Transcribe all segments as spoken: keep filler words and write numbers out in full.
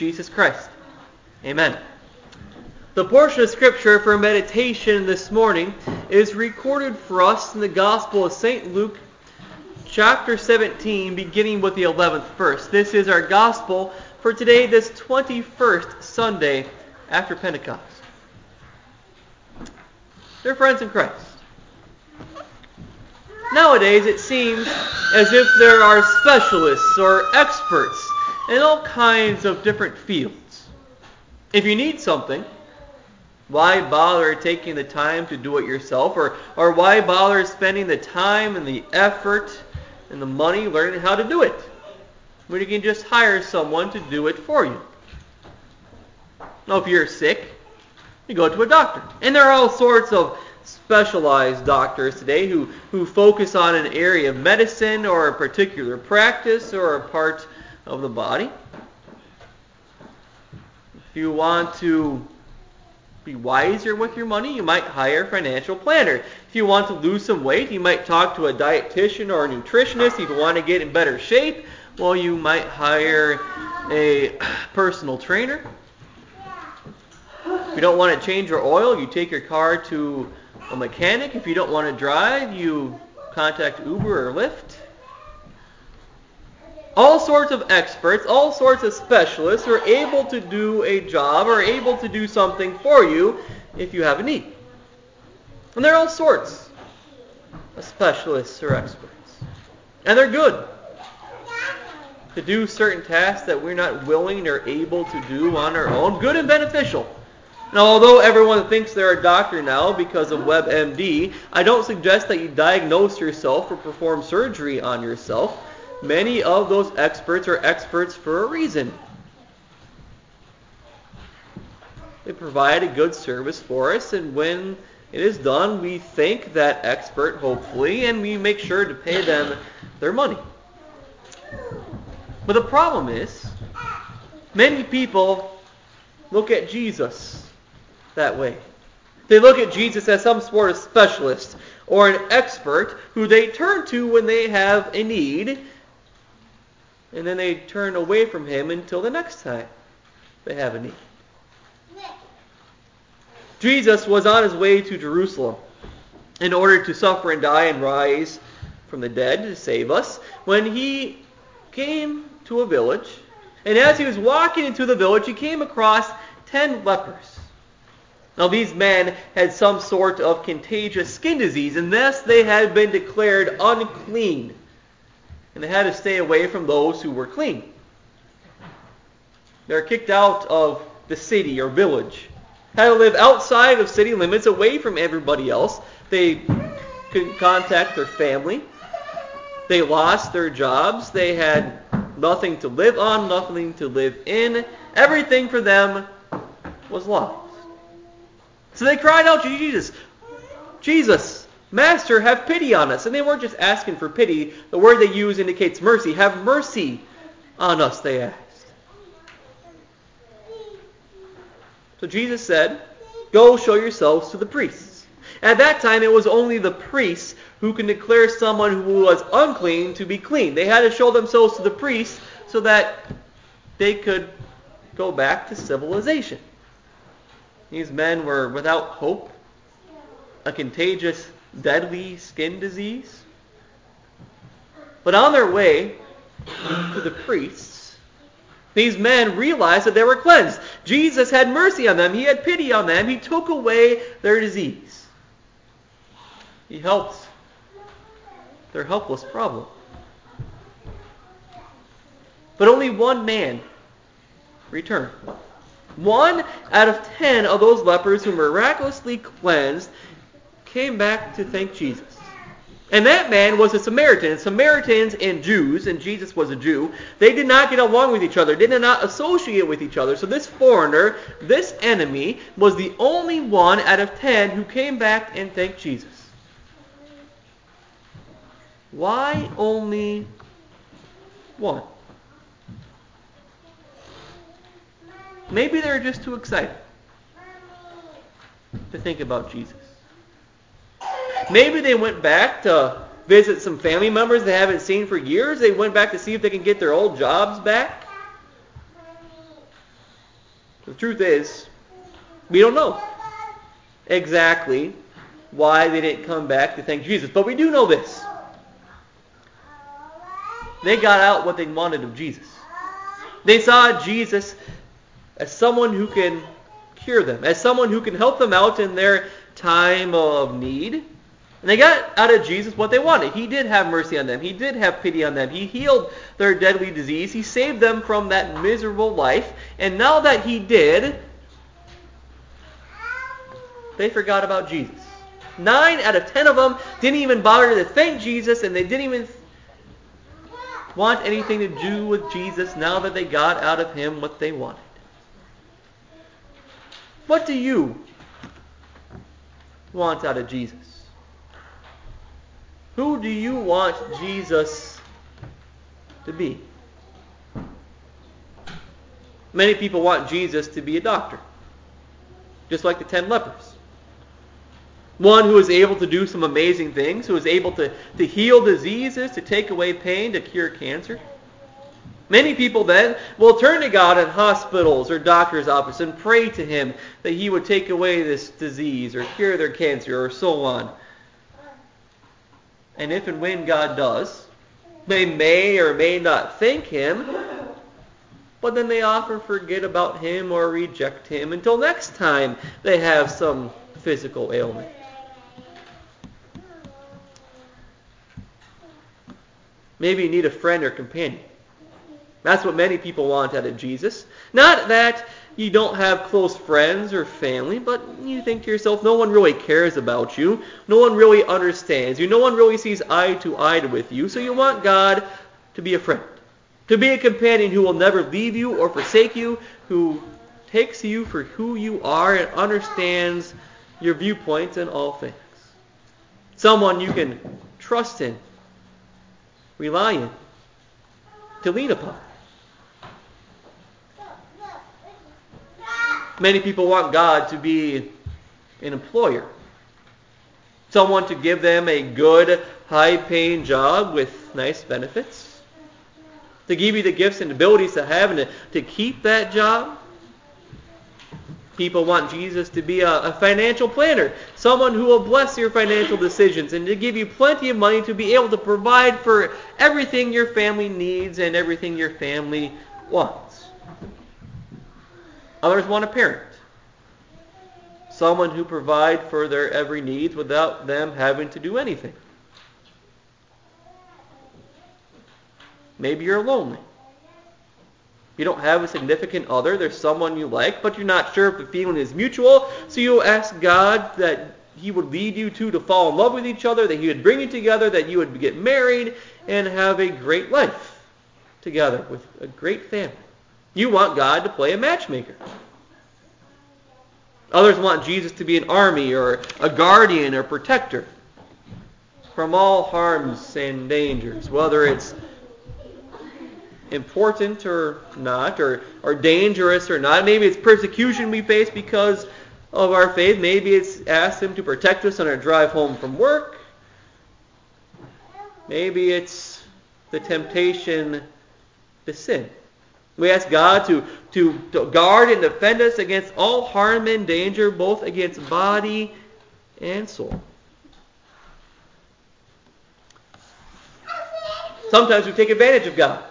Jesus Christ. Amen. The portion of Scripture for meditation this morning is recorded for us in the Gospel of Saint Luke, chapter seventeen, beginning with the eleventh verse. This is our Gospel for today, this twenty-first Sunday after Pentecost. Dear friends in Christ, nowadays it seems as if there are specialists or experts in all kinds of different fields. If you need something, why bother taking the time to do it yourself? Or, or why bother spending the time and the effort and the money learning how to do it, when you can just hire someone to do it for you? Now, if you're sick, you go to a doctor. And there are all sorts of specialized doctors today who, who focus on an area of medicine or a particular practice or a part of the body. If you want to be wiser with your money, you might hire a financial planner. If you want to lose some weight, you might talk to a dietitian or a nutritionist. If you want to get in better shape, well, you might hire a personal trainer. If you don't want to change your oil, you take your car to a mechanic. If you don't want to drive, you contact Uber or Lyft. All sorts of experts, all sorts of specialists are able to do a job or able to do something for you if you have a need. And there are all sorts of specialists or experts. And they're good to do certain tasks that we're not willing or able to do on our own. Good and beneficial. Now, although everyone thinks they're a doctor now because of WebMD, I don't suggest that you diagnose yourself or perform surgery on yourself. Many of those experts are experts for a reason. They provide a good service for us, and when it is done, we thank that expert, hopefully, and we make sure to pay them their money. But the problem is, many people look at Jesus that way. They look at Jesus as some sort of specialist or an expert who they turn to when they have a need, and then they turn away from him until the next time they have a need. Jesus was on his way to Jerusalem in order to suffer and die and rise from the dead to save us when he came to a village. And as he was walking into the village, he came across ten lepers. Now, these men had some sort of contagious skin disease, and thus they had been declared unclean. And they had to stay away from those who were clean. They were kicked out of the city or village. Had to live outside of city limits, away from everybody else. They couldn't contact their family. They lost their jobs. They had nothing to live on, nothing to live in. Everything for them was lost. So they cried out to Jesus, Jesus, Master, have pity on us. And they weren't just asking for pity. The word they use indicates mercy. Have mercy on us, they asked. So Jesus said, go show yourselves to the priests. At that time, it was only the priests who could declare someone who was unclean to be clean. They had to show themselves to the priests so that they could go back to civilization. These men were without hope, a contagious, deadly skin disease. But on their way to the priests, these men realized that they were cleansed. Jesus had mercy on them. He had pity on them. He took away their disease. He helped their helpless problem. But only one man returned. One out of ten of those lepers who miraculously cleansed came back to thank Jesus. And that man was a Samaritan. Samaritans and Jews, and Jesus was a Jew, they did not get along with each other. They did not associate with each other. So this foreigner, this enemy, was the only one out of ten who came back and thanked Jesus. Why only one? Maybe they're just too excited to think about Jesus. Maybe they went back to visit some family members they haven't seen for years. They went back to see if they can get their old jobs back. The truth is, we don't know exactly why they didn't come back to thank Jesus. But we do know this. They got out what they wanted of Jesus. They saw Jesus as someone who can cure them, as someone who can help them out in their time of need. And they got out of Jesus what they wanted. He did have mercy on them. He did have pity on them. He healed their deadly disease. He saved them from that miserable life. And now that he did, they forgot about Jesus. Nine out of ten of them didn't even bother to thank Jesus, and they didn't even want anything to do with Jesus now that they got out of him what they wanted. What do you want out of Jesus? Who do you want Jesus to be? Many people want Jesus to be a doctor, just like the ten lepers. One who is able to do some amazing things, who is able to, to heal diseases, to take away pain, to cure cancer. Many people then will turn to God in hospitals or doctor's office and pray to him that he would take away this disease or cure their cancer or so on. And if and when God does, they may or may not thank him, but then they often forget about him or reject him until next time they have some physical ailment. Maybe you need a friend or companion. That's what many people want out of Jesus. Not that you don't have close friends or family, but you think to yourself, no one really cares about you. No one really understands you. No one really sees eye to eye with you. So you want God to be a friend, to be a companion who will never leave you or forsake you, who takes you for who you are and understands your viewpoints in all things. Someone you can trust in, rely in, to lean upon. Many people want God to be an employer. Someone to give them a good, high-paying job with nice benefits. To give you the gifts and abilities to have and to, to keep that job. People want Jesus to be a, a financial planner. Someone who will bless your financial decisions and to give you plenty of money to be able to provide for everything your family needs and everything your family wants. Others want a parent. Someone who provides for their every need without them having to do anything. Maybe you're lonely. You don't have a significant other. There's someone you like, but you're not sure if the feeling is mutual. So you ask God that he would lead you two to fall in love with each other, that he would bring you together, that you would get married and have a great life together with a great family. You want God to play a matchmaker. Others want Jesus to be an army or a guardian or protector from all harms and dangers, whether it's important or not, or, or dangerous or not. Maybe it's persecution we face because of our faith. Maybe it's ask him to protect us on our drive home from work. Maybe it's the temptation to sin. We ask God to, to, to guard and defend us against all harm and danger, both against body and soul. Sometimes we take advantage of God.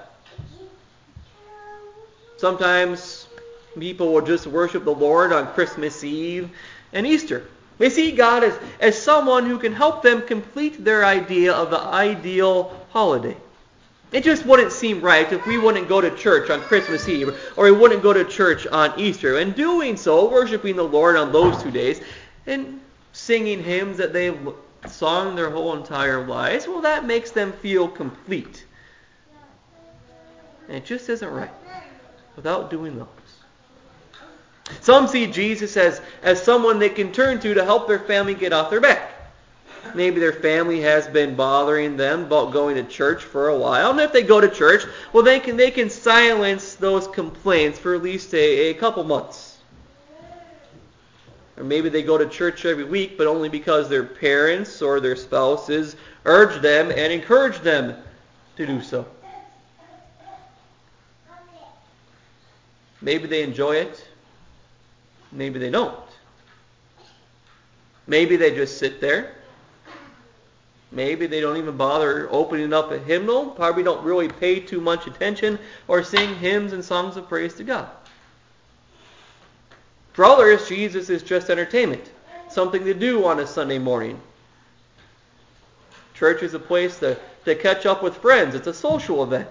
Sometimes people will just worship the Lord on Christmas Eve and Easter. They see God as, as someone who can help them complete their idea of the ideal holiday. It just wouldn't seem right if we wouldn't go to church on Christmas Eve or we wouldn't go to church on Easter. And doing so, worshiping the Lord on those two days and singing hymns that they've sung their whole entire lives, well, that makes them feel complete. And it just isn't right without doing those. Some see Jesus as, as someone they can turn to to help their family get off their back. Maybe their family has been bothering them about going to church for a while. And if they go to church, well, they can they can silence those complaints for at least a, a couple months. Or maybe they go to church every week, but only because their parents or their spouses urge them and encourage them to do so. Maybe they enjoy it Maybe they don't. Maybe they just sit there. Maybe they don't even bother opening up a hymnal. Probably don't really pay too much attention or sing hymns and songs of praise to God. For others, Jesus is just entertainment. Something to do on a Sunday morning. Church is a place to, to catch up with friends. It's a social event.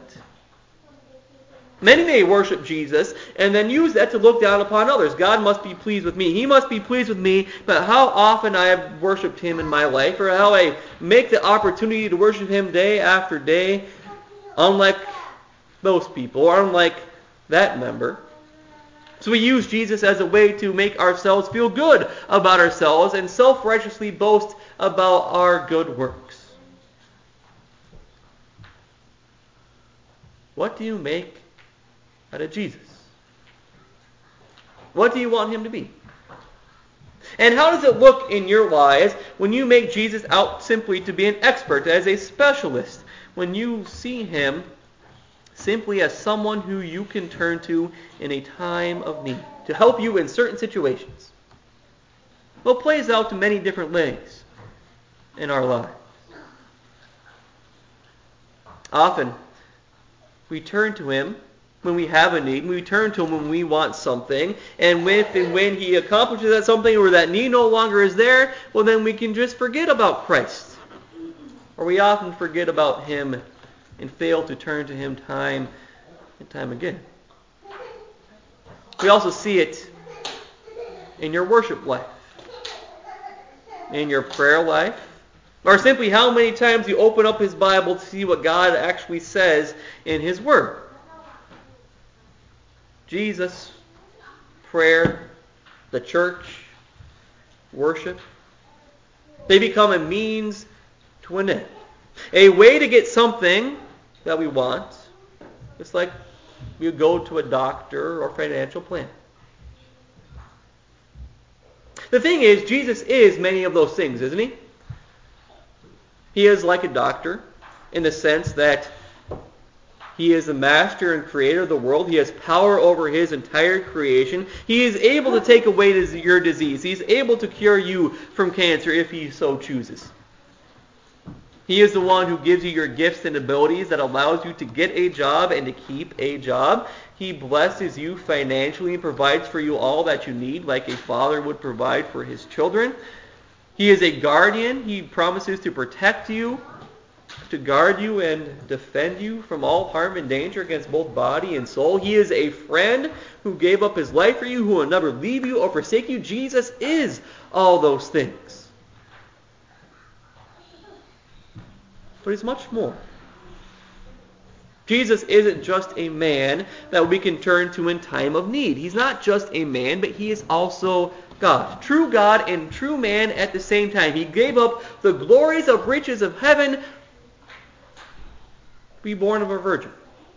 Many may worship Jesus and then use that to look down upon others. God must be pleased with me. He must be pleased with me, but how often I have worshipped Him in my life, or how I make the opportunity to worship Him day after day, unlike those people, or unlike that member. So we use Jesus as a way to make ourselves feel good about ourselves and self-righteously boast about our good works. What do you make out of Jesus? What do you want Him to be? And how does it look in your lives when you make Jesus out simply to be an expert, as a specialist, when you see Him simply as someone who you can turn to in a time of need, to help you in certain situations? Well, it plays out in many different ways in our lives. Often, we turn to Him when we have a need. We turn to Him when we want something. And if and when He accomplishes that something, or that need no longer is there, well, then we can just forget about Christ. Or we often forget about Him and fail to turn to Him time and time again. We also see it in your worship life, in your prayer life, or simply how many times you open up His Bible to see what God actually says in His Word. Jesus, prayer, the church, worship, they become a means to an end. A way to get something that we want. It's like you go to a doctor or financial plan. The thing is, Jesus is many of those things, isn't He? He is like a doctor in the sense that He is the master and creator of the world. He has power over His entire creation. He is able to take away your disease. He's able to cure you from cancer if He so chooses. He is the one who gives you your gifts and abilities, that allows you to get a job and to keep a job. He blesses you financially and provides for you all that you need, like a father would provide for his children. He is a guardian. He promises to protect you, to guard you and defend you from all harm and danger against both body and soul. He is a friend who gave up His life for you, who will never leave you or forsake you. Jesus is all those things. But He's much more. Jesus isn't just a man that we can turn to in time of need. He's not just a man, but He is also God. True God and true man at the same time. He gave up the glories of riches of heaven to be born of a virgin.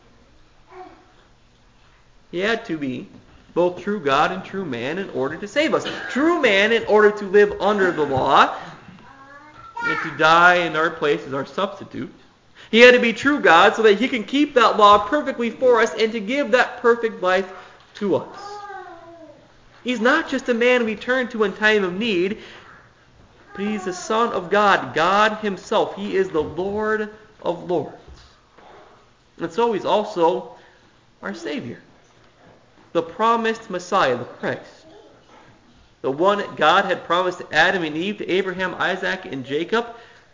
He had to be both true God and true man in order to save us. True man in order to live under the law and to die in our place as our substitute. He had to be true God so that He can keep that law perfectly for us and to give that perfect life to us. He's not just a man we turn to in time of need, but He's the Son of God, God Himself. He is the Lord of Lords. And so He's also our Savior, the promised Messiah, the Christ. The one God had promised to Adam and Eve, to Abraham, Isaac, and Jacob.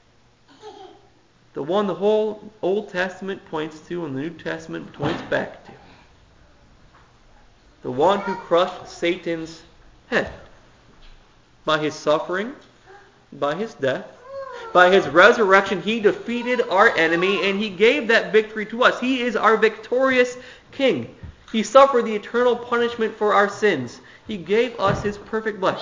The one the whole Old Testament points to and the New Testament points back to. The one who crushed Satan's head by His suffering, by His death. By His resurrection, He defeated our enemy and He gave that victory to us. He is our victorious King. He suffered the eternal punishment for our sins. He gave us His perfect life.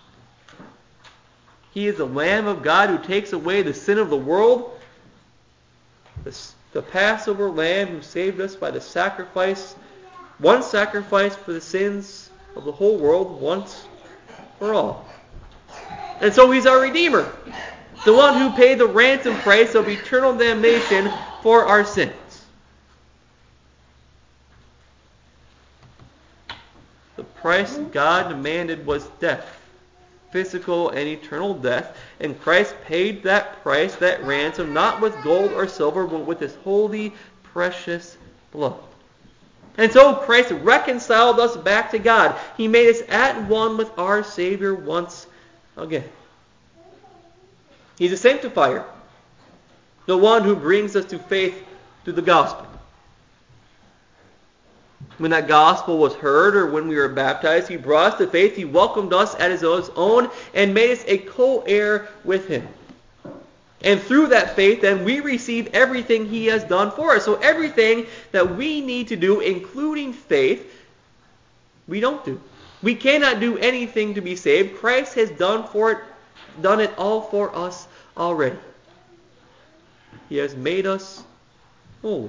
He is the Lamb of God who takes away the sin of the world. The, the Passover Lamb who saved us by the sacrifice. One sacrifice for the sins of the whole world, once for all. And so He's our Redeemer. The one who paid the ransom price of eternal damnation for our sins. The price God demanded was death, physical and eternal death, and Christ paid that price, that ransom, not with gold or silver, but with His holy, precious blood. And so Christ reconciled us back to God. He made us at one with our Savior once again. He's a sanctifier, the one who brings us to faith through the gospel. When that gospel was heard, or when we were baptized, He brought us to faith. He welcomed us as His own and made us a co-heir with Him. And through that faith, then, we receive everything He has done for us. So everything that we need to do, including faith, we don't do. We cannot do anything to be saved. Christ has done for it, done it all for us already. He has made us holy.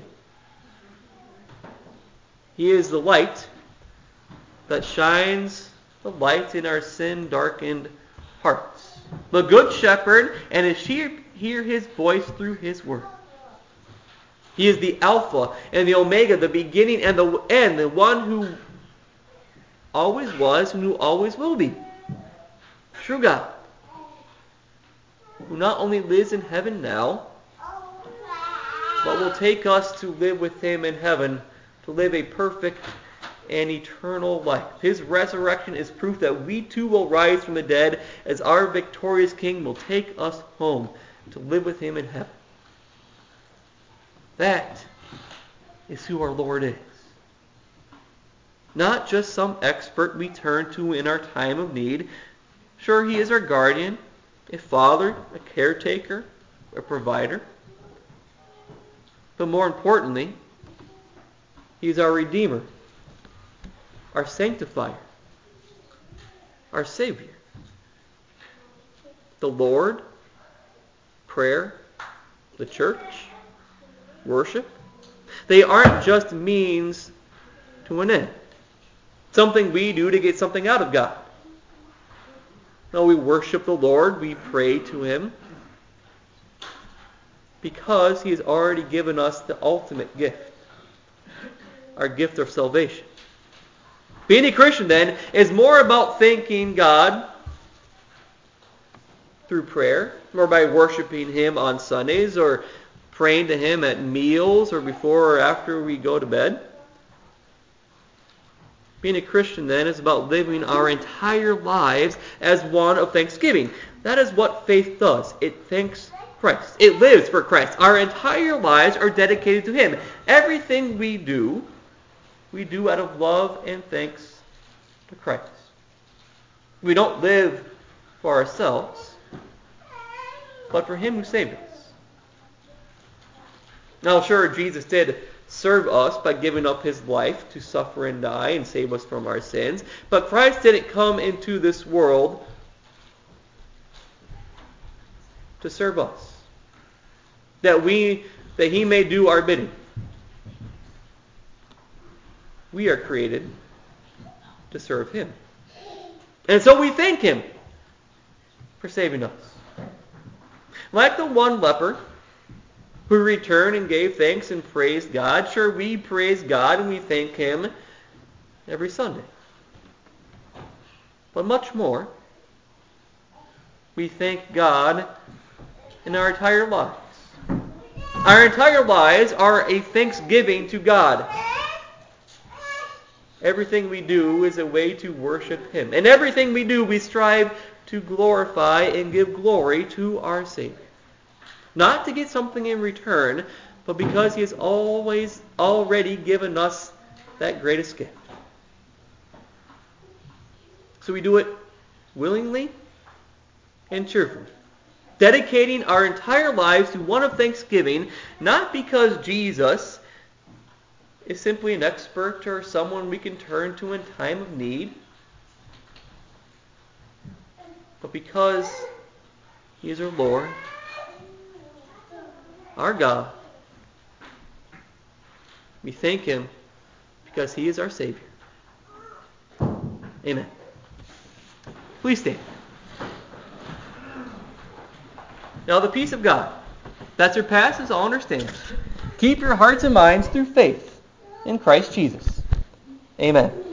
He is the light that shines the light in our sin-darkened hearts. The good shepherd, and his sheep hear His voice through His word. He is the Alpha and the Omega, the beginning and the end, the one who always was and who always will be. True God, who not only lives in heaven now, but will take us to live with Him in heaven, to live a perfect and eternal life. His resurrection is proof that we too will rise from the dead as our victorious King will take us home to live with Him in heaven. That is who our Lord is. Not just some expert we turn to in our time of need. Sure, He is our guardian, a father, a caretaker, a provider. But more importantly, He is our Redeemer, our Sanctifier, our Savior. The Lord, prayer, the church, worship, they aren't just means to an end. Something we do to get something out of God. No, we worship the Lord, we pray to Him, because He has already given us the ultimate gift. Our gift of salvation. Being a Christian, then, is more about thanking God through prayer, or by worshiping Him on Sundays, or praying to Him at meals, or before or after we go to bed. Being a Christian, then, is about living our entire lives as one of thanksgiving. That is what faith does. It thanks Christ. It lives for Christ. Our entire lives are dedicated to Him. Everything we do, we do out of love and thanks to Christ. We don't live for ourselves, but for Him who saved us. Now, sure, Jesus did serve us by giving up His life to suffer and die and save us from our sins, but Christ didn't come into this world to serve us, that we that He may do our bidding. We are created to serve Him. And so we thank Him for saving us. Like the one leper who returned and gave thanks and praised God, sure, we praise God and we thank Him every Sunday. But much more, we thank God in our entire lives. Our entire lives are a thanksgiving to God. Everything we do is a way to worship Him. And everything we do, we strive to glorify and give glory to our Savior. Not to get something in return, but because He has always already given us that greatest gift. So we do it willingly and cheerfully, dedicating our entire lives to one of thanksgiving, not because Jesus is simply an expert or someone we can turn to in time of need, but because He is our Lord, our God. We thank Him because He is our Savior. Amen. Please stand. Now the peace of God that surpasses all understanding, keep your hearts and minds through faith in Christ Jesus. Amen.